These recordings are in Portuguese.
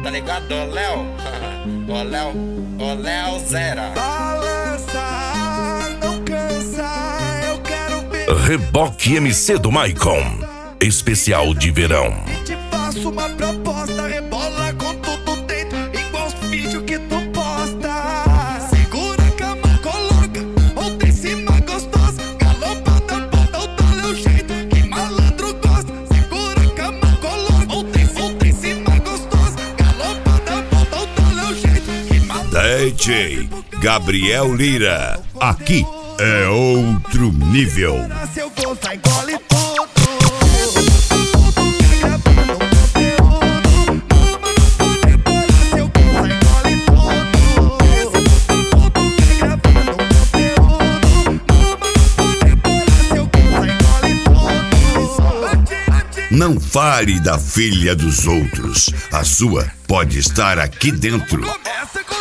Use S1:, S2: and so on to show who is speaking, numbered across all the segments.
S1: Tá ligado, ô Léo? Ô Léo Zera.
S2: Balança, não cansa, eu quero ver.
S3: Reboque MC do Maicon, especial de verão.
S2: E te faço uma proposta, rebola com tudo dentro, igual os vídeos que tu posta. Segura a cama, coloca, ou em cima gostosa, galopada, bota o tal é o jeito que malandro gosta. Segura a cama, coloca, ou em cima gostosa, galopada, bota o tal é o jeito que malandro.
S4: DJ Gabriel Lira, aqui é outro nível.
S2: Seu gosto engole tudo.
S4: Não fale da filha dos outros. A sua pode estar aqui dentro.
S2: Começa com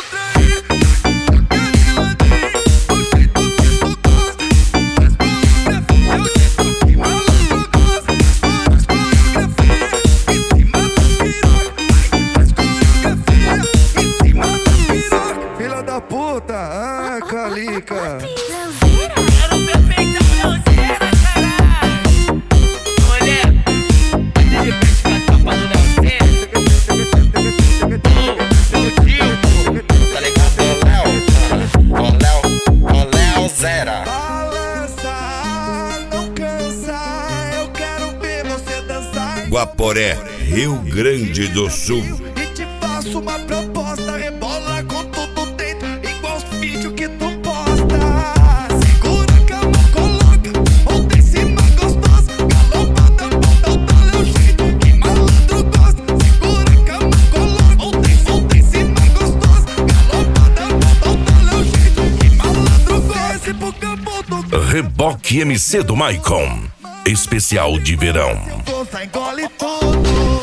S2: filha da puta, ah, Calica.
S5: Quero ver feita Leozeira, caralho. Mulher, antes de praticar a tapa do Leozeira, ô tio,
S1: Tá ligado, ô Léo Zera.
S2: Balança, não cansa, eu quero ver você dançar.
S4: Guaporé, Rio Grande do Sul.
S2: E te faço uma proposta, rebola com tudo dentro, igual os vídeos que tu posta. Segura a cama, coloca, ou em cima gostosa, galopada, bota o tal é o jeito que malandro gosta. Segura a cama, coloca, ou em cima gostosa, galopada, bota o tal é o jeito que malandro gosta. Desce pro campo do
S3: Reboque MC do Maicon, especial de verão.
S2: gosto engole tudo.